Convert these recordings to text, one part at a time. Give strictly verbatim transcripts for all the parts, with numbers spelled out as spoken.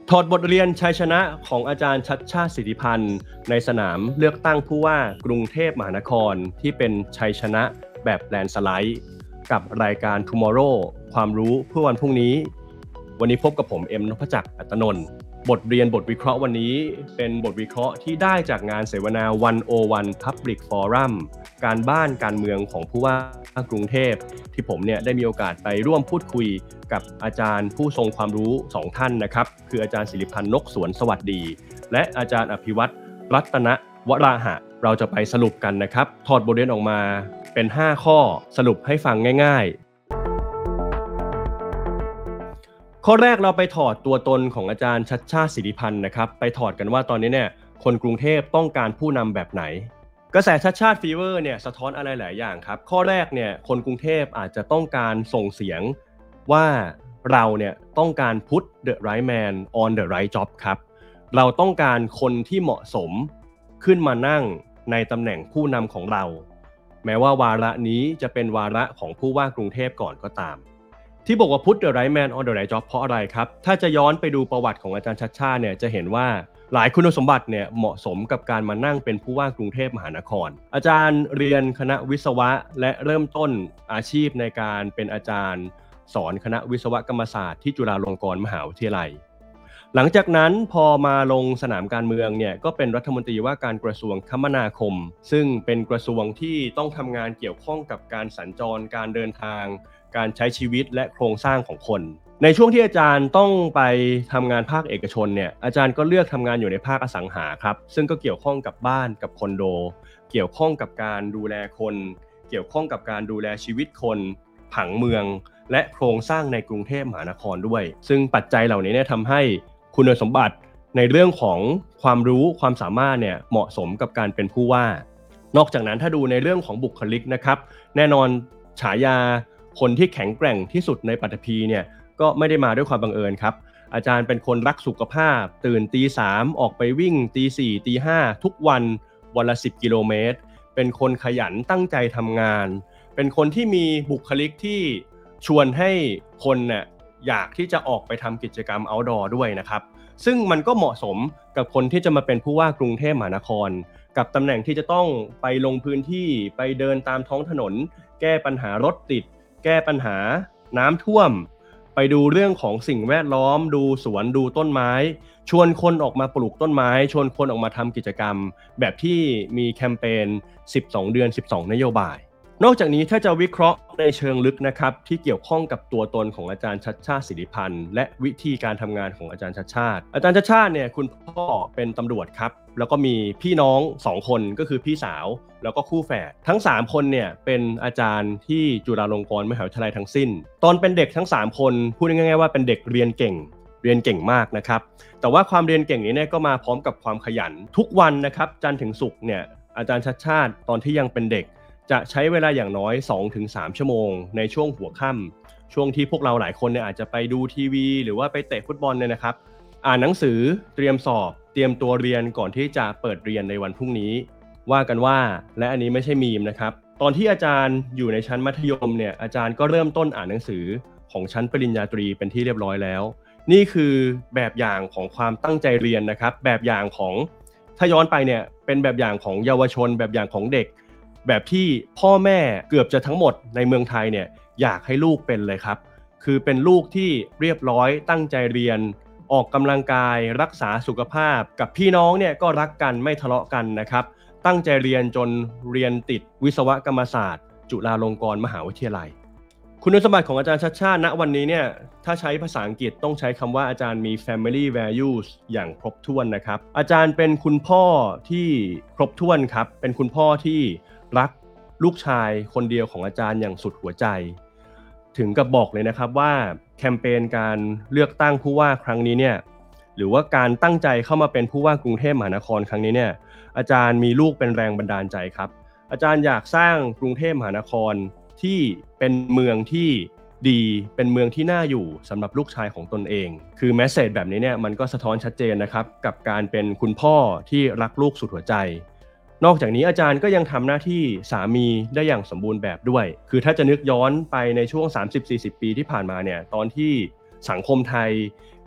ถอดบทเรียนชัยชนะของอาจารย์ชัชชาติสิทธิพันธ์ในสนามเลือกตั้งผู้ว่ากรุงเทพมหานครที่เป็นชัยชนะแบบแลนด์สไลด์กับรายการ Tomorrow ความรู้เพื่อวันพรุ่งนี้วันนี้พบกับผมเอ็มนพจักรอัตนนท์บทเรียนบทวิเคราะห์วันนี้เป็นบทวิเคราะห์ที่ได้จากงานเสวนาหนึ่งศูนย์หนึ่ง Public Forum การบ้านการเมืองของผู้ว่ากรุงเทพที่ผมเนี่ยได้มีโอกาสไปร่วมพูดคุยกับอาจารย์ผู้ทรงความรู้สองท่านนะครับคืออาจารย์ศิริพันธ์นกสวนสวัสดีและอาจารย์อภิวัตรรัตนวราหะเราจะไปสรุปกันนะครับถอดบทเรียนออกมาเป็นห้าข้อสรุปให้ฟังง่ายๆข้อแรกเราไปถอดตัวตนของอาจารย์ชัชชาติสิทธิพันธ์นะครับไปถอดกันว่าตอนนี้เนี่ยคนกรุงเทพต้องการผู้นำแบบไหนกระแสชัชชาติฟีเวอร์เนี่ยสะท้อนอะไรหลายอย่างครับข้อแรกเนี่ยคนกรุงเทพอาจจะต้องการส่งเสียงว่าเราเนี่ยต้องการ put the right man on the right job ครับเราต้องการคนที่เหมาะสมขึ้นมานั่งในตำแหน่งผู้นำของเราแม้ว่าวาระนี้จะเป็นวาระของผู้ว่ากรุงเทพก่อนก็ตามที่บอกว่า put the right man on the right job เพราะอะไรครับถ้าจะย้อนไปดูประวัติของอาจารย์ชัชชาติเนี่ยจะเห็นว่าหลายคุณสมบัติเนี่ยเหมาะสมกับการมานั่งเป็นผู้ว่ากรุงเทพมหานครอาจารย์เรียนคณะวิศวะและเริ่มต้นอาชีพในการเป็นอาจารย์สอนคณะวิศวกรรมศาสตร์ที่จุฬาลงกรณ์มหาวิทยาลัยหลังจากนั้นพอมาลงสนามการเมืองเนี่ยก็เป็นรัฐมนตรีว่าการกระทรวงคมนาคมซึ่งเป็นกระทรวงที่ต้องทำงานเกี่ยวข้องกับการสัญจรการเดินทางการใช้ชีวิตและโครงสร้างของคนในช่วงที่อาจารย์ต้องไปทำงานภาคเอกชนเนี่ยอาจารย์ก็เลือกทำงานอยู่ในภาคอสังหาครับซึ่งก็เกี่ยวข้องกับบ้านกับคอนโดเกี่ยวข้องกับการดูแลคนเกี่ยวข้องกับการดูแลชีวิตคนผังเมืองและโครงสร้างในกรุงเทพมหานครด้วยซึ่งปัจจัยเหล่านี้เนี่ยทำให้คุณสมบัติในเรื่องของความรู้ความสามารถเนี่ยเหมาะสมกับการเป็นผู้ว่านอกจากนั้นถ้าดูในเรื่องของบุคลิกนะครับแน่นอนฉายาคนที่แข็งแกร่งที่สุดในปัตตภีเนี่ยก็ไม่ได้มาด้วยความบังเอิญครับอาจารย์เป็นคนรักสุขภาพตื่นตีสามออกไปวิ่งตีสี่ตีห้าทุกวันวันละสิบกิโลเมตรเป็นคนขยันตั้งใจทำงานเป็นคนที่มีบุคลิกที่ชวนให้คนเนี่ยอยากที่จะออกไปทำกิจกรรม outdoor ด้วยนะครับซึ่งมันก็เหมาะสมกับคนที่จะมาเป็นผู้ว่ากรุงเทพมหานครกับตำแหน่งที่จะต้องไปลงพื้นที่ไปเดินตามท้องถนนแก้ปัญหารถติดแก้ปัญหาน้ำท่วมไปดูเรื่องของสิ่งแวดล้อมดูสวนดูต้นไม้ชวนคนออกมาปลูกต้นไม้ชวนคนออกมาทำกิจกรรมแบบที่มีแคมเปญสิบสองเดือนสิบสองนโยบายนอกจากนี้ถ้าจะวิเคราะห์ในเชิงลึกนะครับที่เกี่ยวข้องกับตัวตนของอาจารย์ชัชชาติสิทธิพันธ์และวิธีการทำงานของอาจารย์ชัชชาติอาจารย์ชัชชาติเนี่ยคุณพ่อเป็นตำรวจครับแล้วก็มีพี่น้องสองคนก็คือพี่สาวแล้วก็คู่แฝดทั้งสามคนเนี่ยเป็นอาจารย์ที่จุฬาลงกรณ์มหาวิทยาลัยทั้งสิ้นตอนเป็นเด็กทั้งสามคนพูดง่ายๆว่าเป็นเด็กเรียนเก่งเรียนเก่งมากนะครับแต่ว่าความเรียนเก่งนี้เนี่ยก็มาพร้อมกับความขยันทุกวันนะครับจันทร์ถึงศุกร์เนี่ยอาจารย์ชัชชาติตอนที่ยังเป็นเด็กจะใช้เวลาอย่างน้อย สองถึงสาม ชั่วโมงในช่วงหัวค่ำช่วงที่พวกเราหลายคนเนี่ยอาจจะไปดูทีวีหรือว่าไปเตะฟุตบอลเนี่ยนะครับอ่านหนังสือเตรียมสอบเตรียมตัวเรียนก่อนที่จะเปิดเรียนในวันพรุ่งนี้ว่ากันว่าและอันนี้ไม่ใช่มีมนะครับตอนที่อาจารย์อยู่ในชั้นมัธยมเนี่ยอาจารย์ก็เริ่มต้นอ่านหนังสือของชั้นปริญญาตรีเป็นที่เรียบร้อยแล้วนี่คือแบบอย่างของความตั้งใจเรียนนะครับแบบอย่างของถ้าย้อนไปเนี่ยเป็นแบบอย่างของเยาวชนแบบอย่างของเด็กแบบที่พ่อแม่เกือบจะทั้งหมดในเมืองไทยเนี่ยอยากให้ลูกเป็นเลยครับคือเป็นลูกที่เรียบร้อยตั้งใจเรียนออกกำลังกายรักษาสุขภาพกับพี่น้องเนี่ยก็รักกันไม่ทะเลาะกันนะครับตั้งใจเรียนจนเรียนติดวิศวกรรมศาสตร์จุฬาลงกรณ์มหาวิทยาลัยคุณสมบัติของอาจารย์ชัชชาติณวันนี้เนี่ยถ้าใช้ภาษาอังกฤษต้องใช้คำว่าอาจารย์มี family values อย่างครบถ้วนนะครับอาจารย์เป็นคุณพ่อที่ครบถ้วนครับเป็นคุณพ่อที่รักลูกชายคนเดียวของอาจารย์อย่างสุดหัวใจถึงกับบอกเลยนะครับว่าแคมเปญการเลือกตั้งผู้ว่าครั้งนี้เนี่ยหรือว่าการตั้งใจเข้ามาเป็นผู้ว่ากรุงเทพมหานครครั้งนี้เนี่ยอาจารย์มีลูกเป็นแรงบันดาลใจครับอาจารย์อยากสร้างกรุงเทพมหานครที่เป็นเมืองที่ดีเป็นเมืองที่น่าอยู่สำหรับลูกชายของตนเองคือแมสเสจแบบนี้เนี่ยมันก็สะท้อนชัดเจนนะครับกับการเป็นคุณพ่อที่รักลูกสุดหัวใจนอกจากนี้อาจารย์ก็ยังทำหน้าที่สามีได้อย่างสมบูรณ์แบบด้วยคือถ้าจะนึกย้อนไปในช่วง สามสิบถึงสี่สิบ ปีที่ผ่านมาเนี่ยตอนที่สังคมไทย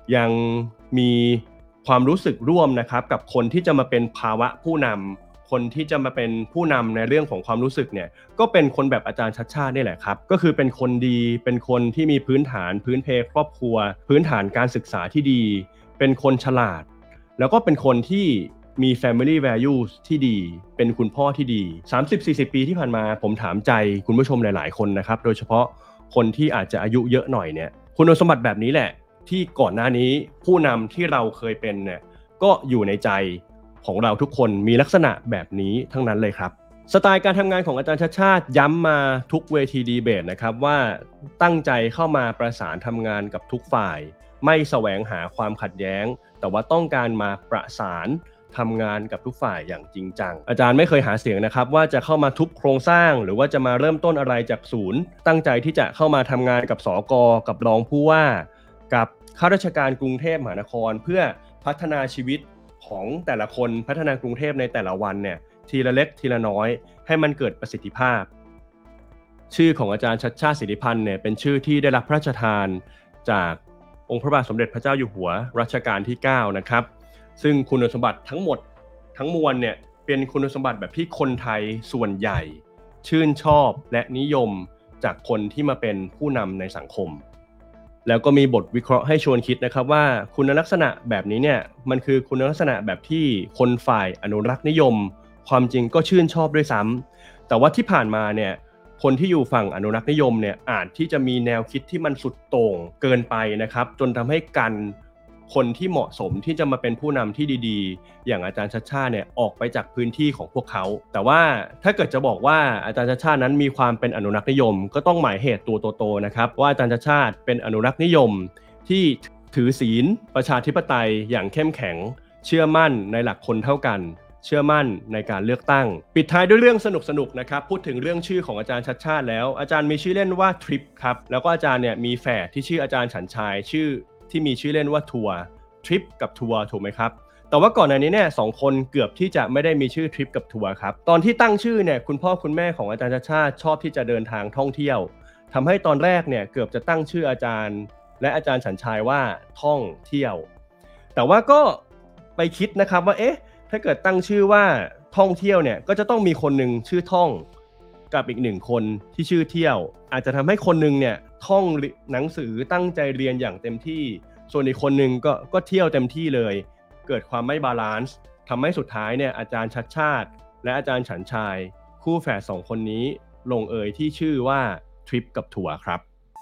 ยังมีความรู้สึกร่วมนะครับกับคนที่จะมาเป็นภาวะผู้นำคนที่จะมาเป็นผู้นำในเรื่องของความรู้สึกเนี่ยก็เป็นคนแบบอาจารย์ชัชชาตินี่แหละครับก็คือเป็นคนดีเป็นคนที่มีพื้นฐานพื้นเพครอบครัวพื้นฐานการศึกษาที่ดีเป็นคนฉลาดแล้วก็เป็นคนที่มี family values ที่ดีเป็นคุณพ่อที่ดี สามสิบถึงสี่สิบ ปีที่ผ่านมาผมถามใจคุณผู้ชมหลายๆคนนะครับโดยเฉพาะคนที่อาจจะอายุเยอะหน่อยเนี่ยคุณสมบัติแบบนี้แหละที่ก่อนหน้านี้ผู้นำที่เราเคยเป็นเนี่ยก็อยู่ในใจของเราทุกคนมีลักษณะแบบนี้ทั้งนั้นเลยครับสไตล์การทำงานของอาจารย์ชัชชาติย้ำมาทุกเวทีดีเบตนะครับว่าตั้งใจเข้ามาประสานทำงานกับทุกฝ่ายไม่แสวงหาความขัดแย้งแต่ว่าต้องการมาประสานทำงานกับทุกฝ่ายอย่างจริงจังอาจารย์ไม่เคยหาเสียงนะครับว่าจะเข้ามาทุบโครงสร้างหรือว่าจะมาเริ่มต้นอะไรจากศูนย์ตั้งใจที่จะเข้ามาทำงานกับสกกับรองผู้ว่ากับข้าราชการกรุงเทพมหานครเพื่อพัฒนาชีวิตของแต่ละคนพัฒนากรุงเทพในแต่ละวันเนี่ยทีละเล็กทีละน้อยให้มันเกิดประสิทธิภาพชื่อของอาจารย์ชัชชาติสิทธิพันธ์เนี่ยเป็นชื่อที่ได้รับพระราชทานจากองค์พระบาทสมเด็จพระเจ้าอยู่หัวรัชกาลที่เก้านะครับซึ่งคุณสมบัติทั้งหมดทั้งมวลเนี่ยเป็นคุณสมบัติแบบที่คนไทยส่วนใหญ่ชื่นชอบและนิยมจากคนที่มาเป็นผู้นำในสังคมแล้วก็มีบทวิเคราะห์ให้ชวนคิดนะครับว่าคุณลักษณะแบบนี้เนี่ยมันคือคุณลักษณะแบบที่คนฝ่ายอนุรักษ์นิยมความจริงก็ชื่นชอบด้วยซ้ำแต่ว่าที่ผ่านมาเนี่ยคนที่อยู่ฝั่งอนุรักษ์นิยมเนี่ยอาจที่จะมีแนวคิดที่มันสุดโต่งเกินไปนะครับจนทำให้กันคนที่เหมาะสมที่จะมาเป็นผู้นำที่ดีๆอย่างอาจารย์ชัชชาติเนี่ยออกไปจากพื้นที่ของพวกเขาแต่ว่าถ้าเกิดจะบอกว่าอาจารย์ชัชชาตินั้นมีความเป็นอนุรักษ์นิยมก็ต้องหมายเหตุตัวโตๆนะครับว่าอาจารย์ชัชชาติเป็นอนุรักษ์นิยมที่ถือศีลประชาธิปไตยอย่างเข้มแข็งเชื่อมั่นในหลักคนเท่ากันเชื่อมั่นในการเลือกตั้งปิดท้ายด้วยเรื่องสนุกๆนะครับพูดถึงเรื่องชื่อของอาจารย์ชัชชาติแล้วอาจารย์มีชื่อเล่นว่าทริปครับแล้วก็อาจารย์เนี่ยมีแฝดที่ชื่ออาจารย์ฉันชายชื่อที่มีชื่อเล่นว่าทัวร์ทริปกับทัวร์ถูกไหมครับแต่ว่าก่อนหน้านี้เนี่ยสองคนเกือบที่จะไม่ได้มีชื่อทริปกับทัวร์ครับตอนที่ตั้งชื่อเนี่ยคุณพ่อคุณแม่ของอาจารย์ชัชชาติชอบที่จะเดินทางท่องเที่ยวทำให้ตอนแรกเนี่ยเกือบจะตั้งชื่ออาจารย์และอาจารย์ฉันชายว่าท่องเที่ยวแต่ว่าก็ไปคิดนะครับว่าเอ๊ะถ้าเกิดตั้งชื่อว่าท่องเที่ยวเนี่ยก็จะต้องมีคนหนึ่งชื่อท่องกับอีกหนึ่งคนที่ชื่อเที่ยวอาจจะทำให้คนหนึ่งเนี่ยท่องหนังสือตั้งใจเรียนอย่างเต็มที่ส่วนอีกคนหนึ่งก็ก็เที่ยวเต็มที่เลยเกิดความไม่บาลานซ์ทำให้สุดท้ายเนี่ยอาจารย์ชัชชาติและอาจารย์ฉันชายคู่แฝดสองคนนี้ลงเอยที่ชื่อว่าทริปกับทัวร์ครับ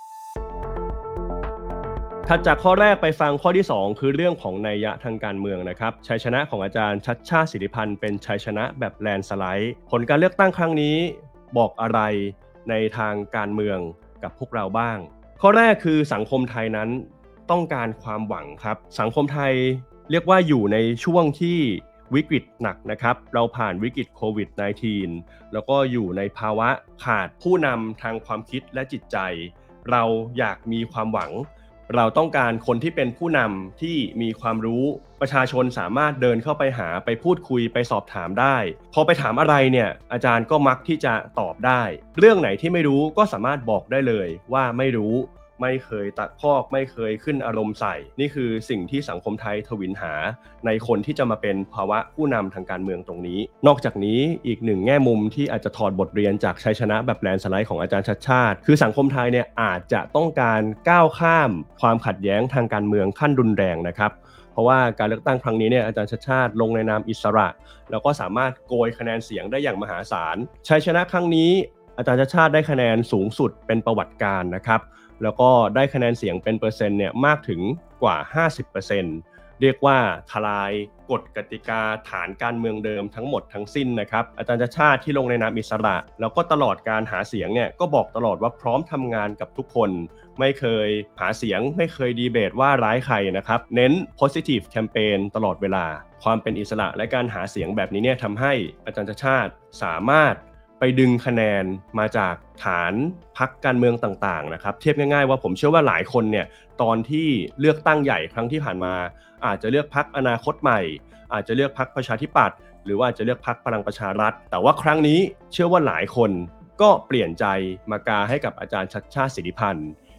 ถัดจากข้อแรกไปฟังข้อที่สองคือเรื่องของนัยยะทางการเมืองนะครับชัยชนะของอาจารย์ชัชชาติสิทธิพันธ์เป็นชัยชนะแบบแลนด์สไลด์ผลการเลือกตั้งครั้งนี้บอกอะไรในทางการเมืองกับพวกเราบ้างข้อแรกคือสังคมไทยนั้นต้องการความหวังครับสังคมไทยเรียกว่าอยู่ในช่วงที่วิกฤตหนักนะครับเราผ่านวิกฤตโควิด สิบเก้า แล้วก็อยู่ในภาวะขาดผู้นำทางความคิดและจิตใจเราอยากมีความหวังเราต้องการคนที่เป็นผู้นำที่มีความรู้ประชาชนสามารถเดินเข้าไปหาไปพูดคุยไปสอบถามได้พอไปถามอะไรเนี่ยอาจารย์ก็มักที่จะตอบได้เรื่องไหนที่ไม่รู้ก็สามารถบอกได้เลยว่าไม่รู้ไม่เคยตะคอกไม่เคยขึ้นอารมณ์ใส่นี่คือสิ่งที่สังคมไทยทวินหาในคนที่จะมาเป็นภาวะผู้นำทางการเมืองตรงนี้นอกจากนี้อีกหนึ่งแง่มุมที่อาจจะถอดบทเรียนจากชัยชนะแบบแลนด์สไลด์ของอาจารย์ชัชชาติคือสังคมไทยเนี่ยอาจจะต้องการก้าวข้ามความขัดแย้งทางการเมืองขั้นรุนแรงนะครับเพราะว่าการเลือกตั้งครั้งนี้เนี่ยอาจารย์ชัชชาติลงในนามอิสระแล้วก็สามารถโกยคะแนนเสียงได้อย่างมหาศาลชัยชนะครั้งนี้อาจารย์ชัชชาติได้คะแนนสูงสุดเป็นประวัติการนะครับแล้วก็ได้คะแนนเสียงเป็นเปอร์เซ็นต์เนี่ยมากถึงกว่า ห้าสิบเปอร์เซ็นต์ เรียกว่าทลายกฎกติกาฐานการเมืองเดิมทั้งหมดทั้งสิ้นนะครับอาจารย์ชัชชาติที่ลงในนามอิสระแล้วก็ตลอดการหาเสียงเนี่ยก็บอกตลอดว่าพร้อมทำงานกับทุกคนไม่เคยหาเสียงไม่เคยดีเบตว่าร้ายใครนะครับเน้น positive campaign ตลอดเวลาความเป็นอิสระและการหาเสียงแบบนี้เนี่ยทำให้อาจารย์ชัชชาติสามารถไปดึงคะแนนมาจากฐานพรรคการเมืองต่างๆนะครับเทียบง่ายๆว่าผมเชื่อว่าหลายคนเนี่ยตอนที่เลือกตั้งใหญ่ครั้งที่ผ่านมาอาจจะเลือกพรรคอนาคตใหม่อาจจะเลือกพรรคประชาธิปัตย์หรือว่าจะเลือกพรรคพลังประชารัฐแต่ว่าครั้งนี้เชื่อว่าหลายคนก็เปลี่ยนใจมากาให้กับอาจารย์ชัชชาติสิทธิพันธ์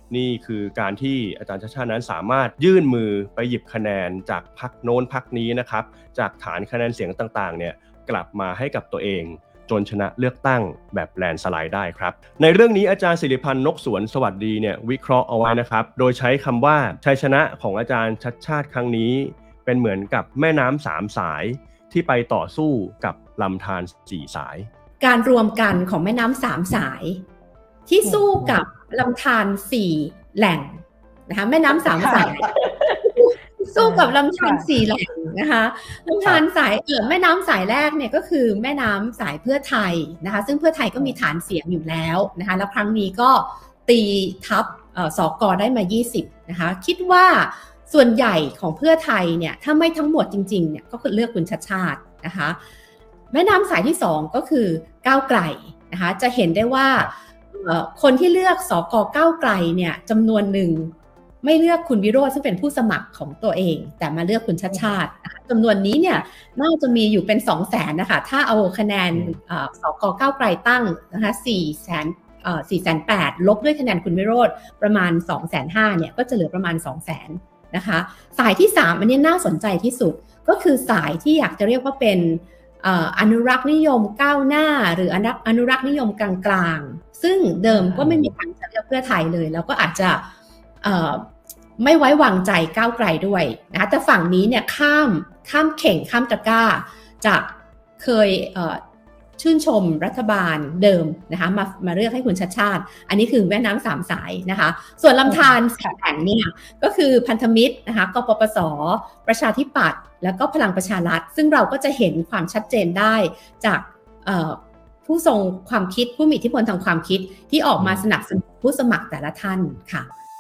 นี่คือการที่อาจารย์ชัชชาตินั้นสามารถยื่นมือไปหยิบคะแนนจากพรรคโน้นพรรคนี้นะครับจากฐานคะแนนเสียงต่างๆเนี่ยกลับมาให้กับตัวเองจนชนะเลือกตั้งแบบแลนด์สไลด์ได้ครับในเรื่องนี้อาจารย์ศิริพันธ์นกสวนสวัสดีเนี่ยวิเคราะห์เอาไว้นะครับโดยใช้คำว่าชัยชนะของอาจารย์ชัชชาติครั้งนี้เป็นเหมือนกับแม่น้ำสามสายที่ไปต่อสู้กับลำธารสี่สายการรวมกันของแม่น้ำสามสายที่สู้กับลำธารสี่แหล่งนะคะแม่น้ำสามสายสู้กับลำธารสี่แหล่งนะคะลำธารสายเอ่อแม่น้ำสายแรกเนี่ยก็คือแม่น้ำสายเพื่อไทยนะคะซึ่งเพื่อไทยก็มีฐานเสียงอยู่แล้วนะคะแล้วครั้งนี้ก็ตีทับสกได้มายี่สิบนะคะคิดว่าส่วนใหญ่ของเพื่อไทยเนี่ยถ้าไม่ทั้งหมดจริงๆเนี่ยก็คือเลือกคุณชัชชาตินะคะแม่น้ำสายที่สองก็คือก้าวไกลนะคะจะเห็นได้ว่าคนที่เลือกสกก้าวไกลเนี่ยจำนวนหนึ่งไม่เลือกคุณวิโรจน์ซึ่งเป็นผู้สมัครของตัวเองแต่มาเลือกคุณชัชชาติจำนวนนี้เนี่ยน่าจะมีอยู่เป็น สองแสน นะคะถ้าเอาคะแนนสกก้าวไกลตั้งนะคะสี่แสนเอ่อ สี่แสนแปดหมื่น ลบด้วยคะแนนคุณวิโรจน์ประมาณ สองแสนห้าหมื่น เนี่ยก็จะเหลือประมาณ สองแสน นะคะสายที่สามอันนี้น่าสนใจที่สุดก็คือสายที่อยากจะเรียกว่าเป็นอนุรักษ์นิยมก้าวหน้าหรืออนุรักษ์นิยมกลางๆซึ่งเดิมก็ไม่มีทางจะเลือกเพื่อไทยเลยแล้วก็อาจจะไม่ไว้วางใจก้าวไกลด้วยนะแต่ฝั่งนี้เนี่ยข้ามข้ามเข่งข้ามตะกร้าจากเคยชื่นชมรัฐบาลเดิมนะคะมามาเลือกให้คุณชัชชาติอันนี้คือแม่น้ำสามสายนะคะส่วนลำธารสี่แห่งเนี่ยก็คือพันธมิตรนะคะกปปสประชาธิปัตย์แล้วก็พลังประชารัฐซึ่งเราก็จะเห็นความชัดเจนได้จากผู้ทรงความคิดผู้มีอิทธิพลทางความคิดที่ออกมาสนับสนุนผู้สมัครแต่ละท่านค่ะ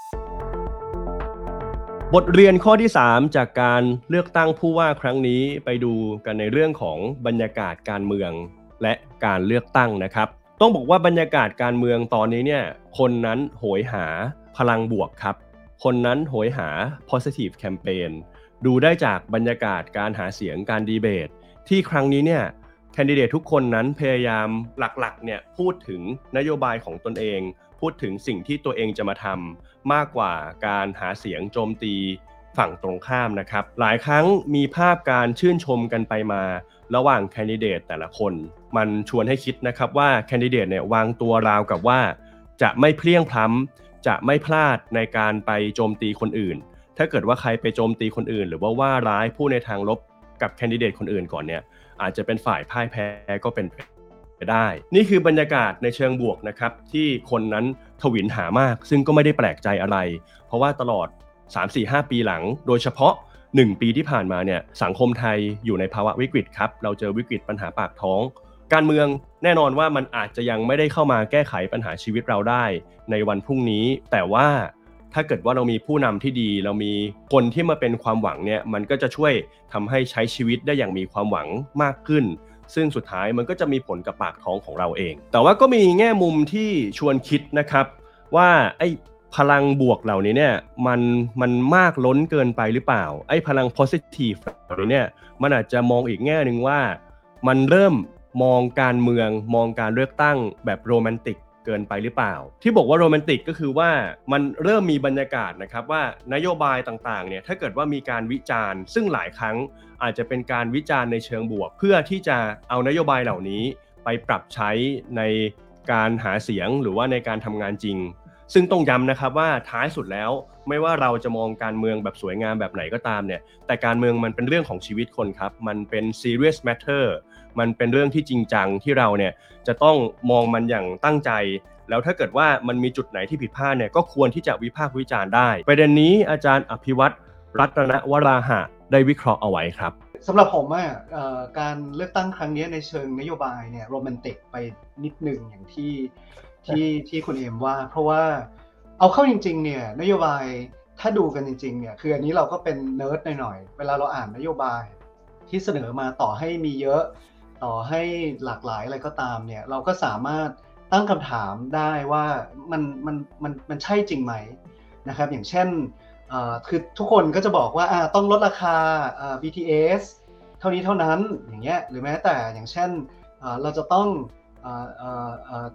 บทเรียนข้อที่สามจากการเลือกตั้งผู้ว่าครั้งนี้ไปดูกันในเรื่องของบรรยากาศการเมืองและการเลือกตั้งนะครับต้องบอกว่าบรรยากาศการเมืองตอนนี้เนี่ยคนนั้นโหยหาพลังบวกครับคนนั้นโหยหา positive campaign ดูได้จากบรรยากาศการหาเสียงการดีเบตที่ครั้งนี้เนี่ยแคนดิเดตทุกคนนั้นพยายามหลักๆเนี่ยพูดถึงนโยบายของตนเองพูดถึงสิ่งที่ตัวเองจะมาทำมากกว่าการหาเสียงโจมตีฝั่งตรงข้ามนะครับหลายครั้งมีภาพการชื่นชมกันไปมาระหว่างแคนดิเดตแต่ละคนมันชวนให้คิดนะครับว่าแคนดิเดตเนี่ยวางตัวราวกับว่าจะไม่เพลี้ยงพล้ำจะไม่พลาดในการไปโจมตีคนอื่นถ้าเกิดว่าใครไปโจมตีคนอื่นหรือว่าว่าร้ายผู้ในทางลบกับแคนดิเดตคนอื่นก่อนเนี่ยอาจจะเป็นฝ่ายพ่ายแพ้ก็เป็นไปได้นี่คือบรรยากาศในเชิงบวกนะครับที่คนนั้นทวินหามากซึ่งก็ไม่ได้แปลกใจอะไรเพราะว่าตลอด สาม สี่ ห้า ปีหลังโดยเฉพาะหนึ่งปีที่ผ่านมาเนี่ยสังคมไทยอยู่ในภาวะวิกฤตครับเราเจอวิกฤตปัญหาปากท้องการเมืองแน่นอนว่ามันอาจจะยังไม่ได้เข้ามาแก้ไขปัญหาชีวิตเราได้ในวันพรุ่งนี้แต่ว่าถ้าเกิดว่าเรามีผู้นำที่ดีเรามีคนที่มาเป็นความหวังเนี่ยมันก็จะช่วยทำให้ใช้ชีวิตได้อย่างมีความหวังมากขึ้นซึ่งสุดท้ายมันก็จะมีผลกับปากท้องของเราเองแต่ว่าก็มีแง่มุมที่ชวนคิดนะครับว่าไอ้พลังบวกเหล่านี้เนี่ยมันมันมากล้นเกินไปหรือเปล่าไอ้พลัง positive เหล่านี้เนี่ยมันอาจจะมองอีกแง่นึงว่ามันเริ่มมองการเมืองมองการเลือกตั้งแบบโรแมนติกเกินไปหรือเปล่าที่บอกว่าโรแมนติกก็คือว่ามันเริ่มมีบรรยากาศนะครับว่านโยบายต่างๆเนี่ยถ้าเกิดว่ามีการวิจารณ์ซึ่งหลายครั้งอาจจะเป็นการวิจารณ์ในเชิงบวกเพื่อที่จะเอานโยบายเหล่านี้ไปปรับใช้ในการหาเสียงหรือว่าในการทำงานจริงซึ่งต้องย้ำนะครับว่าท้ายสุดแล้วไม่ว่าเราจะมองการเมืองแบบสวยงามแบบไหนก็ตามเนี่ยแต่การเมืองมันเป็นเรื่องของชีวิตคนครับมันเป็น serious matter มันเป็นเรื่องที่จริงจังที่เราเนี่ยจะต้องมองมันอย่างตั้งใจแล้วถ้าเกิดว่ามันมีจุดไหนที่ผิดพลาดเนี่ยก็ควรที่จะวิพากษ์วิจารณ์ได้ประเด็นนี้อาจารย์อภิวัตรรัตนวราหะได้วิเคราะห์เอาไว้ครับสำหรับผมอ่ะการเลือกตั้งครั้งนี้ในเชิงนโยบายเนี่ยโรแมนติกไปนิดหนึ่งอย่างที่ที่ที่คุณเอมว่าเพราะว่าเอาเข้าจริงๆเนี่ยนโยบายถ้าดูกันจริงๆเนี่ยคืออันนี้เราก็เป็นเนิร์ดหน่อยๆเวลาเราอ่านนโยบายที่เสนอมาต่อให้มีเยอะต่อให้หลากหลายอะไรก็ตามเนี่ยเราก็สามารถตั้งคำถามได้ว่ามันมันมันมันใช่จริงไหมนะครับอย่างเช่นคือทุกคนก็จะบอกว่าต้องลดราคา บี ที เอส เท่านี้เท่านั้นอย่างเงี้ยหรือแม้แต่อย่างเช่นเราจะต้อง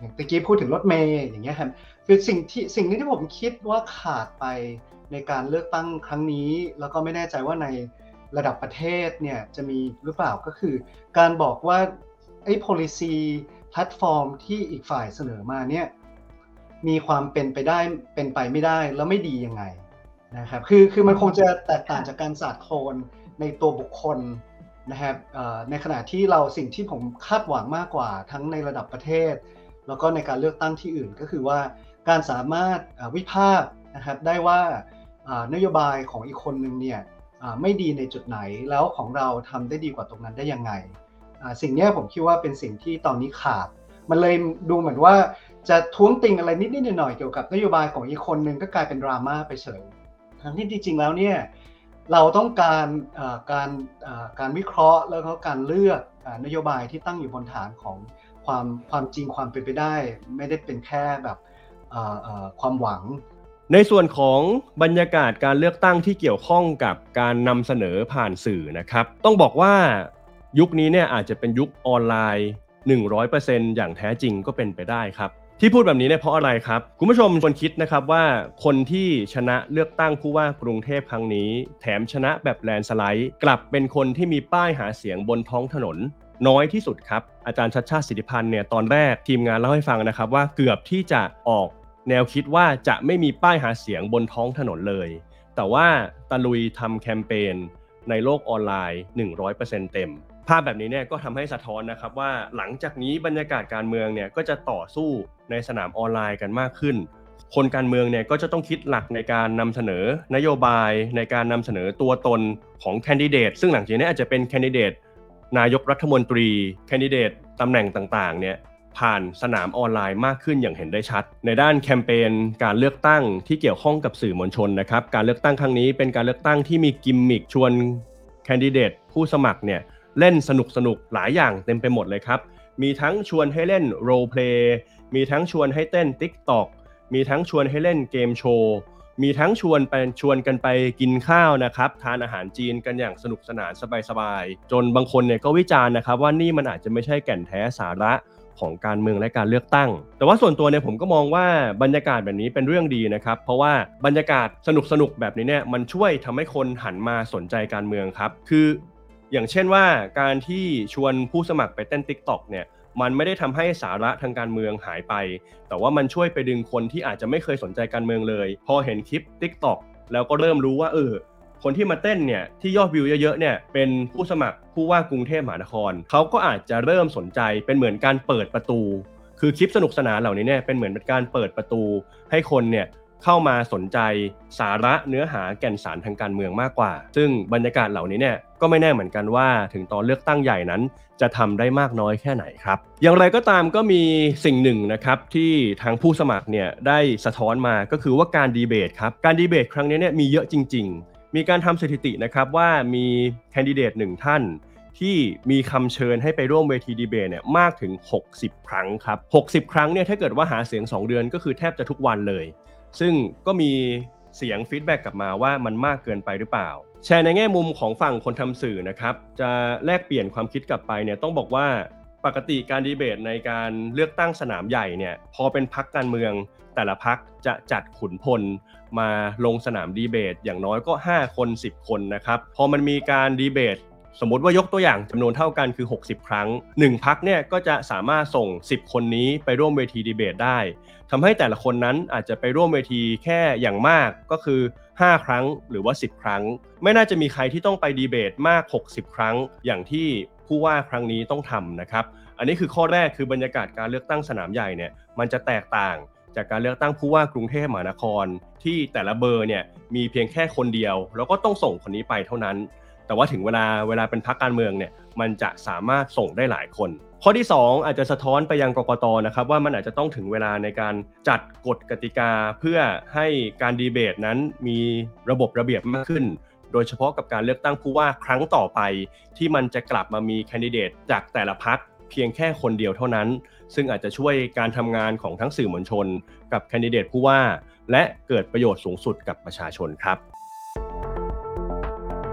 อย่างตะกี้พูดถึงรถเมล์อย่างเงี้ยครับคือสิ่งที่สิ่งนี้ที่ผมคิดว่าขาดไปในการเลือกตั้งครั้งนี้แล้วก็ไม่แน่ใจว่าในระดับประเทศเนี่ยจะมีหรือเปล่าก็คือการบอกว่าไอ้ policy แพลตฟอร์มที่อีกฝ่ายเสนอมาเนี่ยมีความเป็นไปได้เป็นไปไม่ได้แล้วไม่ดียังไงนะครับคือคือมันคงจะแตกต่างจากการสาดโคลนในตัวบุคคลนะครับในขณะที่เราสิ่งที่ผมคาดหวังมากกว่าทั้งในระดับประเทศแล้วก็ในการเลือกตั้งที่อื่นก็คือว่าการสามารถวิพากษ์นะครับได้ว่านโยบายของอีกคนนึงเนี่ยไม่ดีในจุดไหนแล้วของเราทำได้ดีกว่าตรงนั้นได้ยังไงสิ่งนี้ผมคิดว่าเป็นสิ่งที่ตอนนี้ขาดมันเลยดูเหมือนว่าจะท้วงติงอะไรนิดๆหน่อยๆเกี่ยวกับนโยบายของอีกคนนึงก็กลายเป็นดราม่าไปเฉยทั้งที่จริงๆแล้วเนี่ยเราต้องการการการวิเคราะห์แล้วก็การเลือกนโยบายที่ตั้งอยู่บนฐานของความความจริงความเป็นไปได้ไม่ได้เป็นแค่แบบความหวังในส่วนของบรรยากาศการเลือกตั้งที่เกี่ยวข้องกับการนำเสนอผ่านสื่อนะครับต้องบอกว่ายุคนี้เนี่ยอาจจะเป็นยุคออนไลน์ หนึ่งร้อยเปอร์เซ็นต์ อย่างแท้จริงก็เป็นไปได้ครับที่พูดแบบนี้เนี่ยเพราะอะไรครับคุณผู้ชมควรคิดนะครับว่าคนที่ชนะเลือกตั้งผู้ว่ากรุงเทพครั้งนี้แถมชนะแบบแลนด์สไลด์กลับเป็นคนที่มีป้ายหาเสียงบนท้องถนนน้อยที่สุดครับอาจารย์ชัชชาติสิทธิพันธ์เนี่ยตอนแรกทีมงานเล่าให้ฟังนะครับว่าเกือบที่จะออกแนวคิดว่าจะไม่มีป้ายหาเสียงบนท้องถนนเลยแต่ว่าตะลุยทำแคมเปญในโลกออนไลน์ หนึ่งร้อยเปอร์เซ็นต์ เต็มภาพแบบนี้เนี่ยก็ทำให้สะท้อนนะครับว่าหลังจากนี้บรรยากาศการเมืองเนี่ยก็จะต่อสู้ในสนามออนไลน์กันมากขึ้นคนการเมืองเนี่ยก็จะต้องคิดหลักในการนำเสนอนโยบายในการนำเสนอตัวตนของแคนดิเดตซึ่งหลังจากนี้อาจจะเป็นแคนดิเดตนายกรัฐมนตรีแคนดิเดตตำแหน่งต่างๆเนี่ยผ่านสนามออนไลน์มากขึ้นอย่างเห็นได้ชัดในด้านแคมเปญการเลือกตั้งที่เกี่ยวข้องกับสื่อมวลชนนะครับการเลือกตั้งครั้งนี้เป็นการเลือกตั้งที่มีกิมมิคชวนแคนดิเดตผู้สมัครเนี่ยเล่นสนุกสนุกหลายอย่างเต็มไปหมดเลยครับมีทั้งชวนให้เล่นโรลเพลย์มีทั้งชวนให้เต้น TikTok มีทั้งชวนให้เล่นเกมโชว์มีทั้งชวนไปชวนกันไปกินข้าวนะครับทานอาหารจีนกันอย่างสนุกสนานสบายๆจนบางคนเนี่ยก็วิจารณ์นะครับว่านี่มันอาจจะไม่ใช่แก่นแท้สาระของการเมืองและการเลือกตั้งแต่ว่าส่วนตัวเนี่ยผมก็มองว่าบรรยากาศแบบนี้เป็นเรื่องดีนะครับเพราะว่าบรรยากาศสนุกๆแบบนี้เนี่ยมันช่วยทำให้คนหันมาสนใจการเมืองครับคืออย่างเช่นว่าการที่ชวนผู้สมัครไปเต้น TikTok เนี่ยมันไม่ได้ทำให้สาระทางการเมืองหายไปแต่ว่ามันช่วยไปดึงคนที่อาจจะไม่เคยสนใจการเมืองเลยพอเห็นคลิป TikTok แล้วก็เริ่มรู้ว่าเออคนที่มาเต้นเนี่ยที่ยอดวิวเยอะๆเนี่ยเป็นผู้สมัครผู้ว่ากรุงเทพมหานครเขาก็อาจจะเริ่มสนใจเป็นเหมือนการเปิดประตูคือคลิปสนุกสนานเหล่านี้เนี่ยเป็นเหมือนเป็นการเปิดประตูให้คนเนี่ยเข้ามาสนใจสาระเนื้อหาแก่นสารทางการเมืองมากกว่าซึ่งบรรยากาศเหล่านี้เนี่ยก็ไม่แน่เหมือนกันว่าถึงตอนเลือกตั้งใหญ่นั้นจะทำได้มากน้อยแค่ไหนครับอย่างไรก็ตามก็มีสิ่งหนึ่งนะครับที่ทางผู้สมัครเนี่ยได้สะท้อนมาก็คือว่าการดีเบตครับการดีเบตครั้งนี้เนี่ยมีเยอะจริงๆมีการทำสถิตินะครับว่ามีแคนดิเดตหนึ่งท่านที่มีคำเชิญให้ไปร่วมเวทีดีเบตเนี่ยมากถึงหกสิบครั้งครับหกสิบครั้งเนี่ยถ้าเกิดว่าหาเสียงสองเดือนก็คือแทบจะทุกวันเลยซึ่งก็มีเสียงฟีดแบ็กกลับมาว่ามันมากเกินไปหรือเปล่าแชร์ในแง่มุมของฝั่งคนทำสื่อนะครับจะแลกเปลี่ยนความคิดกลับไปเนี่ยต้องบอกว่าปกติการดีเบตในการเลือกตั้งสนามใหญ่เนี่ยพอเป็นพรรคการเมืองแต่ละพรรคจะจัดขุนพลมาลงสนามดีเบตอย่างน้อยก็ห้าคนสิบคนนะครับพอมันมีการดีเบตสมมติว่ายกตัวอย่างจำนวนเท่ากันคือหกสิบครั้งหนึ่งพรรคเนี่ยก็จะสามารถส่งสิบคนนี้ไปร่วมเวทีดีเบตได้ทำให้แต่ละคนนั้นอาจจะไปร่วมเวทีแค่อย่างมากก็คือห้าครั้งหรือว่าสิบครั้งไม่น่าจะมีใครที่ต้องไปดีเบตมากหกสิบครั้งอย่างที่ผู้ว่าครั้งนี้ต้องทำนะครับอันนี้คือข้อแรกคือบรรยากาศการเลือกตั้งสนามใหญ่เนี่ยมันจะแตกต่างจากการเลือกตั้งผู้ว่ากรุงเทพมหานครที่แต่ละเบอร์เนี่ยมีเพียงแค่คนเดียวแล้วก็ต้องส่งคนนี้ไปเท่านั้นแต่ว่าถึงเวลาเวลาเป็นพรรคการเมืองเนี่ยมันจะสามารถส่งได้หลายคนข้อที่สองอาจจะสะท้อนไปยังกกต.นะครับว่ามันอาจจะต้องถึงเวลาในการจัดกฎกติกาเพื่อให้การดีเบตนั้นมีระบบระเบียบมากขึ้นโดยเฉพาะกับการเลือกตั้งผู้ว่าครั้งต่อไปที่มันจะกลับมามีแคนดิเดตจากแต่ละพรรคเพียงแค่คนเดียวเท่านั้นซึ่งอาจจะช่วยการทำงานของทั้งสื่อมวลชนกับแคนดิเดตผู้ว่าและเกิดประโยชน์สูงสุดกับประชาชนครับ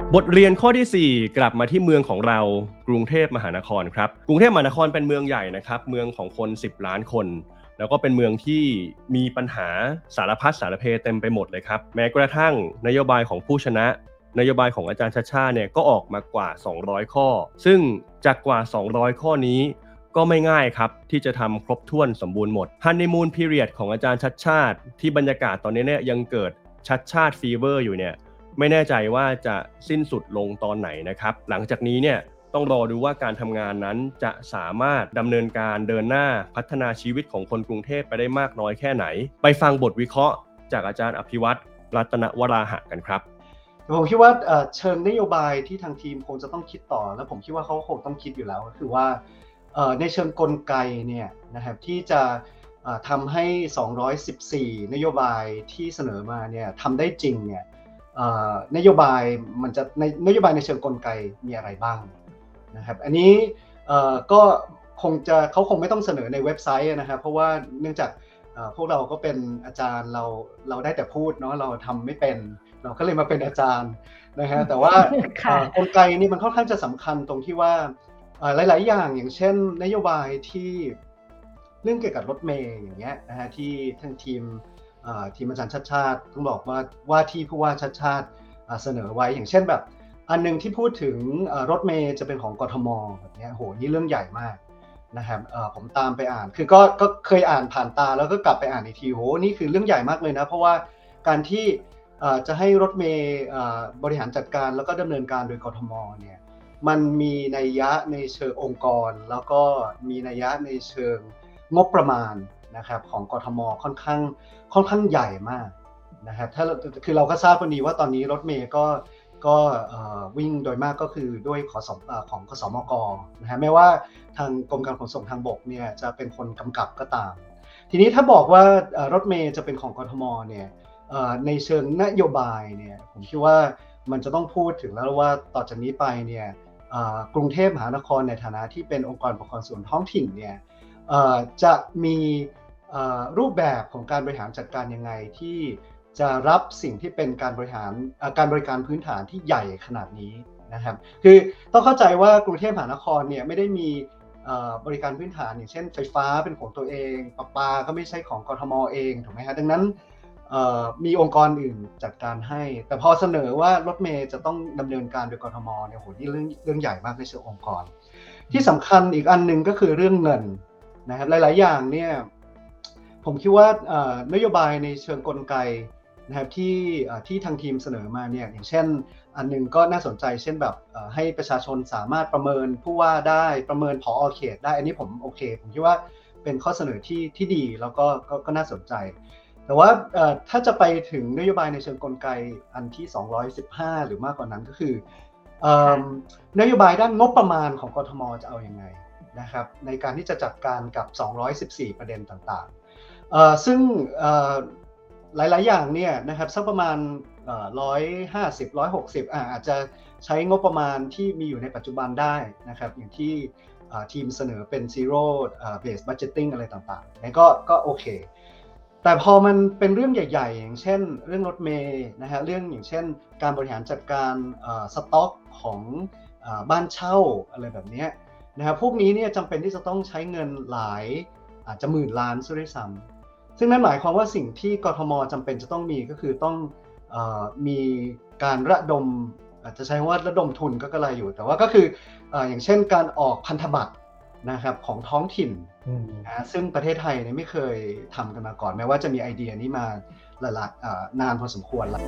บทเรียนข้อที่สี่กลับมาที่เมืองของเรากรุงเทพมหานครครับกรุงเทพมหานครเป็นเมืองใหญ่นะครับเมืองของคนสิบล้านคนแล้วก็เป็นเมืองที่มีปัญหาสารพัดสารเพเต็มไปหมดเลยครับแม้กระทั่งนโยบายของผู้ชนะนโยบายของอาจารย์ชัชชาติเนี่ยก็ออกมากว่าสองร้อยข้อซึ่งจากกว่าสองร้อยข้อนี้ก็ไม่ง่ายครับที่จะทำครบถ้วนสมบูรณ์หมดฮันนีมูนพีเรียดของอาจารย์ชัชชาติที่บรรยากาศตอนนี้เนี่ยยังเกิดชัชชาติฟีเวอร์อยู่เนี่ยไม่แน่ใจว่าจะสิ้นสุดลงตอนไหนนะครับหลังจากนี้เนี่ยต้องรอดูว่าการทำงานนั้นจะสามารถดำเนินการเดินหน้าพัฒนาชีวิตของคนกรุงเทพไปได้มากน้อยแค่ไหนไปฟังบทวิเคราะห์จากอาจารย์อภิวัตรรัตนวราหะกันครับผมคิดว่าเชิงนโยบายที่ทางทีมคงจะต้องคิดต่อแล้วผมคิดว่าเขาคงต้องคิดอยู่แล้วก็คือว่าในเชิงกลไกเนี่ยนะครับที่จะทำให้สองร้อยสิบสี่นโยบายที่เสนอมาเนี่ยทำได้จริงเนี่ยนโยบายมันจะในนโยบายในเชิงกลไกมีอะไรบ้างนะครับอันนี้ก็คงจะเขาคงไม่ต้องเสนอในเว็บไซต์นะครับเพราะว่าเนื่องจากพวกเราก็เป็นอาจารย์เราเราได้แต่พูดเนาะเราทำไม่เป็นเราก็เลยมาเป็นอาจารย์นะฮะแต่ว่ากลไกนี่มันค่อนข้างจะสำคัญตรงที่ว่าหลายๆอย่างอย่างเช่นนโยบายที่เรื่องเกี่ยวกับรถเมล์อย่างเงี้ยนะฮะที่ทั้งทีมทีมอาจารย์ชัชชาติต้องบอกว่าว่าที่ผู้ว่าชัชชาติเสนอไว้อย่างเช่นแบบอันนึงที่พูดถึงรถเมล์จะเป็นของกทมแบบนี้โหนี่เรื่องใหญ่มากนะครับผมตามไปอ่านคือก็ก็เคยอ่านผ่านตาแล้วก็กลับไปอ่านอีกทีโหนี่คือเรื่องใหญ่มากเลยนะเพราะว่าการที่จะให้รถเมล์บริหารจัดการแล้วก็ดำเนินการโดยกทมเนี่ยมันมีนัยยะในเชิงองค์กรแล้วก็มีนัยยะในเชิงงบประมาณนะครับของกทมค่อนข้างค่อนข้างใหญ่มากนะครับถ้าคือเราก็ทราบกันดีว่าตอนนี้รถเมล์ก็ก็วิ่งโดยมากก็คือด้วยขสของขสมกนะฮะไม่ว่าทางกรมการขนส่งทางบกเนี่ยจะเป็นคนกำกับก็ตามทีนี้ถ้าบอกว่ารถเมล์จะเป็นของกทมเนี่ยในเชิงนโยบายเนี่ยผมคิดว่ามันจะต้องพูดถึงแล้วว่าต่อจากนี้ไปเนี่ยกรุงเทพมหานครในฐานะที่เป็นองค์กรปกครองส่วนท้องถิ่นเนี่ยจะมีรูปแบบของการบริหารจัดการยังไงที่จะรับสิ่งที่เป็นการบริหารการบริการพื้นฐานที่ใหญ่ขนาดนี้นะครับคือต้องเข้าใจว่ากรุงเทพมหานครเนี่ยไม่ได้มีบริการพื้นฐานอย่างเช่นไฟฟ้าเป็นของตัวเองประปาก็ไม่ใช่ของกทมเองถูกไหมฮะดังนั้นมีองค์กรอื่นจัดการให้แต่พอเสนอว่ารถเมล์จะต้องดำเนินการโดยกทมเนี่ยโหนี่เรื่องเรื่องใหญ่มากในเชิงองค์กรที่สำคัญอีกอันนึงก็คือเรื่องเงินนะครับหลายๆอย่างเนี่ยผมคิดว่านโยบายในเชิงกลไกนะครับที่ที่ทางทีมเสนอมาเนี่ยอย่างเช่นอันนึงก็น่าสนใจเช่นแบบให้ประชาชนสามารถประเมินผู้ว่าได้ประเมินผอ.เขตได้อันนี้ผมโอเคผมคิดว่าเป็นข้อเสนอที่ที่ดีแล้วก็ก็น่าสนใจแต่ว่าถ้าจะไปถึงนโยบายในเชิงกลไกอันที่สองร้อยสิบห้าหรือมากกว่านั้นก็คือนโยบายด้านงบประมาณของกทมจะเอายังไงนะครับในการที่จะจัดการกับสองร้อยสิบสี่ประเด็นต่างๆซึ่งหลายๆอย่างเนี่ยนะครับสักประมาณหนึ่งร้อยห้าสิบ หนึ่งร้อยหกสิบอ่าอาจจะใช้งบประมาณที่มีอยู่ในปัจจุบันได้นะครับอย่างที่ทีมเสนอเป็น zero based budgeting อะไรต่างๆนี่ก็ก็โอเคแต่พอมันเป็นเรื่องใหญ่ๆอย่างเช่นเรื่องรถเมล์นะฮะเรื่องอย่างเช่นการบริหารจัดการสต็อกของบ้านเช่าอะไรแบบนี้นะครับพวกนี้เนี่ยจำเป็นที่จะต้องใช้เงินหลายอาจจะหมื่นล้านซะด้วยซ้ำซึ่งนั่นหมายความว่าสิ่งที่กทมจำเป็นจะต้องมีก็คือต้องเอ่อมีการระดมอาจจะใช้คำว่าระดมทุนก็กระไรอยู่แต่ว่าก็คือเอ่ออย่างเช่นการออกพันธบัตรนะครับของท้องถิ่นนะซึ่งประเทศไทยเนี่ยไม่เคยทำกันมาก่อนแม้ว่าจะมีไอเดียนี้มาหลายๆนานพอสมควรแล้ว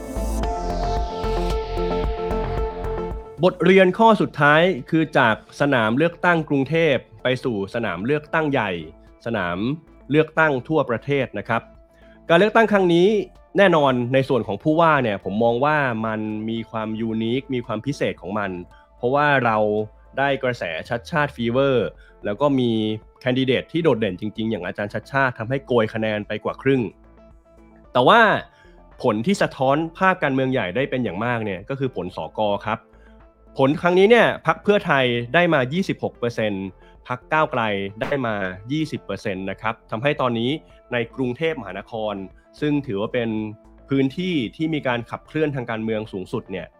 บทเรียนข้อสุดท้ายคือจากสนามเลือกตั้งกรุงเทพไปสู่สนามเลือกตั้งใหญ่สนามเลือกตั้งทั่วประเทศนะครับการเลือกตั้งครั้งนี้แน่นอนในส่วนของผู้ว่าเนี่ยผมมองว่ามันมีความยูนิคมีความพิเศษของมันเพราะว่าเราได้กระแสชัดชาติฟีเวอร์แล้วก็มีแคนดิเดตที่โดดเด่นจริงๆอย่างอาจารย์ชัดชาติทำให้โกยคะแนนไปกว่าครึ่งแต่ว่าผลที่สะท้อนภาพการเมืองใหญ่ได้เป็นอย่างมากเนี่ยก็คือผลสก.ครับผลครั้งนี้เนี่ยพรรคเพื่อไทยได้มา ยี่สิบหกเปอร์เซ็นต์ พรรคก้าวไกลได้มา ยี่สิบเปอร์เซ็นต์ นะครับทำให้ตอนนี้ในกรุงเทพมหานครซึ่งถือว่าเป็นพื้นที่ที่มีการขับเคลื่อนทางการเมืองสูงสุดเนี่ย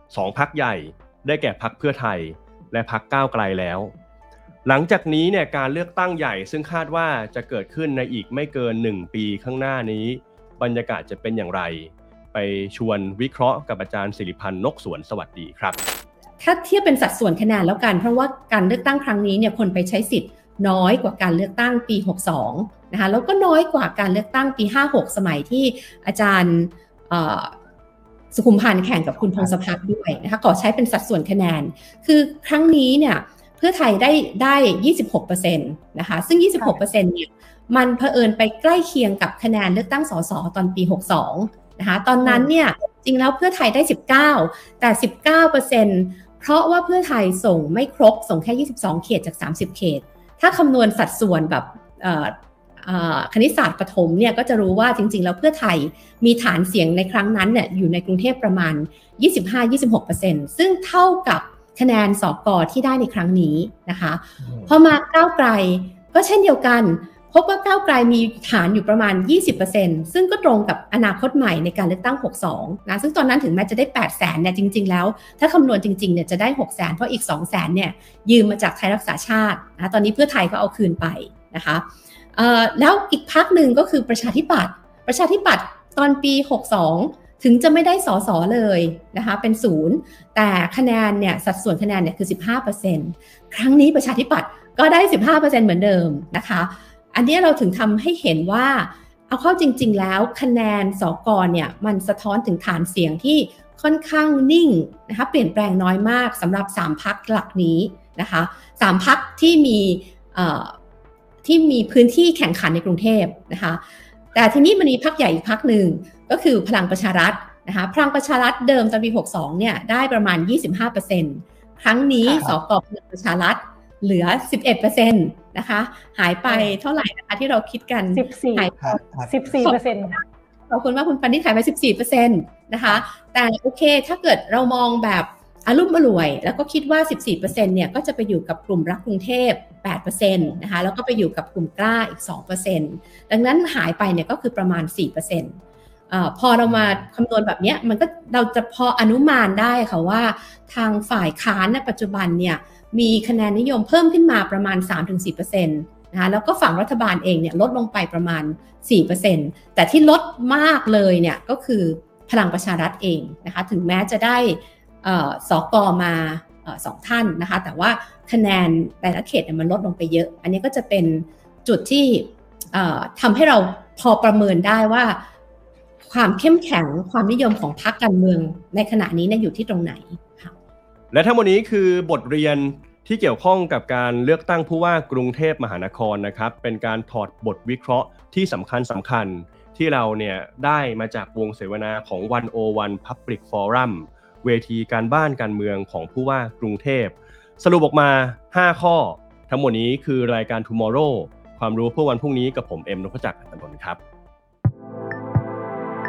สองพรรคใหญ่ได้แก่พรรคเพื่อไทยและพรรคก้าวไกลแล้วหลังจากนี้เนี่ยการเลือกตั้งใหญ่ซึ่งคาดว่าจะเกิดขึ้นในอีกไม่เกินหนึ่งปีข้างหน้านี้บรรยากาศจะเป็นอย่างไรไปชวนวิเคราะห์กับอาจารย์ศิริพันธ์นกสวนสวัสดีครับถ้าเทียบเป็นสัดส่วนคะแนนแล้วกันเพราะว่าการเลือกตั้งครั้งนี้เนี่ยคนไปใช้สิทธิ์น้อยกว่าการเลือกตั้งปีหกสิบสองนะคะแล้วก็น้อยกว่าการเลือกตั้งปีห้าสิบหกสมัยที่อาจารย์สุขุมพันธ์แข่งกับคุณพงศพัฒน์ด้วยนะคะก็ใช้เป็นสัดส่วนคะแนนคือครั้งนี้เนี่ยเพื่อไทยได้ได้ ยี่สิบหกเปอร์เซ็นต์ นะคะซึ่ง ยี่สิบหกเปอร์เซ็นต์ เนี่ยมันเผอิญไปใกล้เคียงกับคะแนนเลือกตั้งสสตอนปีหกสิบสองนะคะตอนนั้นเนี่ยจริงแล้วเพื่อไทยได้สิบเก้าแต่ สิบเก้าเปอร์เซ็นต์ เพราะว่าเพื่อไทยส่งไม่ครบส่งแค่ยี่สิบสองเขตจากสามสิบเขตถ้าคำนวณสัดส่วนแบบคณิตศาสตร์ประถมเนี่ยก็จะรู้ว่าจริงๆแล้วเพื่อไทยมีฐานเสียงในครั้งนั้นเนี่ยอยู่ในกรุงเทพประมาณ ยี่สิบห้าถึงยี่สิบหกเปอร์เซ็นต์ ซึ่งเท่ากับคะแนนสกที่ได้ในครั้งนี้นะคะพอมาก้าวไกลก็เช่นเดียวกันพบว่าก้าวไกลมีฐานอยู่ประมาณ ยี่สิบเปอร์เซ็นต์ ซึ่งก็ตรงกับอนาคตใหม่ในการเลือกตั้งหกสิบสองนะซึ่งตอนนั้นถึงแม้จะได้ แปดแสน เนี่ยจริงๆแล้วถ้าคำนวณจริงๆเนี่ยจะได้ หกแสน เพราะอีก สองแสน เนี่ยยืมมาจากไทยรักษาชาตินะตอนนี้เพื่อไทยก็เอาคืนไปนะคะเอ่อแล้วอีกพรรคหนึ่งก็คือประชาธิปัตย์ประชาธิปัตย์ตอนปีหกสิบสองถึงจะไม่ได้สสเลยนะคะเป็นศูนย์แต่คะแนนเนี่ยสัดส่วนคะแนนเนี่ยคือ สิบห้าเปอร์เซ็นต์ ครั้งนี้ประชาธิปัตย์ก็ได้ สิบห้าเปอร์เซ็นต์ เหมือนเดิมนะคะอันนี้เราถึงทำให้เห็นว่าเอาเข้าจริงๆแล้วคะแนนสกเนี่ยมันสะท้อนถึงฐานเสียงที่ค่อนข้างนิ่งนะคะเปลี่ยนแปลงน้อยมากสำหรับสามพรรคหลักนี้นะคะสามพรรคที่มีที่มีพื้นที่แข่งขันในกรุงเทพนะคะแต่ทีนี้มันมีพรรคใหญ่อีกพรรคหนึ่งก็คือพลังประชารัฐนะคะพลังประชารัฐเดิมตอนปีหกสิบสองเนี่ยได้ประมาณ ยี่สิบห้าเปอร์เซ็นต์ ครั้งนี้สกพลังประชารัฐเหลือ สิบเอ็ดเปอร์เซ็นต์ นะคะหายไปเท่าไหร่นะคะที่เราคิดกันสิบสี่ สิบสี่เปอร์เซ็นต์ขอบคุณว่าคุณปณิธหายไป สิบสี่เปอร์เซ็นต์ นะคะแต่โอเคถ้าเกิดเรามองแบบอลุ่มอล่วยแล้วก็คิดว่า สิบสี่เปอร์เซ็นต์ เนี่ยก็จะไปอยู่กับกลุ่มรักกรุงเทพ แปดเปอร์เซ็นต์ นะคะแล้วก็ไปอยู่กับกลุ่มกล้าอีก สองเปอร์เซ็นต์ ดังนั้นหายไปเนี่ยก็คือประมาณ สี่เปอร์เซ็นต์อ่าพอเรามาคำนวณแบบนี้มันก็เราจะพออนุมานได้ค่ะว่าทางฝ่ายค้านในปัจจุบันเนี่ยมีคะแนนนิยมเพิ่มขึ้นมาประมาณ สามถึงสี่เปอร์เซ็นต์ นะคะแล้วก็ฝั่งรัฐบาลเองเนี่ยลดลงไปประมาณ สี่เปอร์เซ็นต์ แต่ที่ลดมากเลยเนี่ยก็คือพลังประชารัฐเองนะคะถึงแม้จะได้สกมาสองท่านนะคะแต่ว่าคะแนนแต่ละเขตเนี่ยมันลดลงไปเยอะอันนี้ก็จะเป็นจุดที่ทำให้เราพอประเมินได้ว่าความเข้มแข็งความนิยมของพรรคการเมืองในขณะนี้เนี่ยอยู่ที่ตรงไหนค่ะและทั้งหมดนี้คือบทเรียนที่เกี่ยวข้องกับการเลือกตั้งผู้ว่ากรุงเทพมหานครนะครับเป็นการถอดบทวิเคราะห์ที่สำคัญสำคัญที่เราเนี่ยได้มาจากวงเสวนาของหนึ่งศูนย์หนึ่ง Public Forum เวทีการบ้านการเมืองของผู้ว่ากรุงเทพสรุปออกมาห้าข้อทั้งหมดนี้คือรายการ Tomorrow ความรู้เพื่อวันพรุ่งนี้กับผมเอ็มนพจักร อัตนนท์ครับ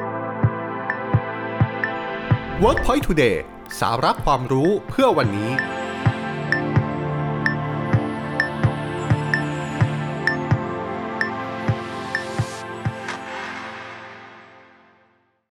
Workpoint Today สาระความรู้เพื่อวันนี้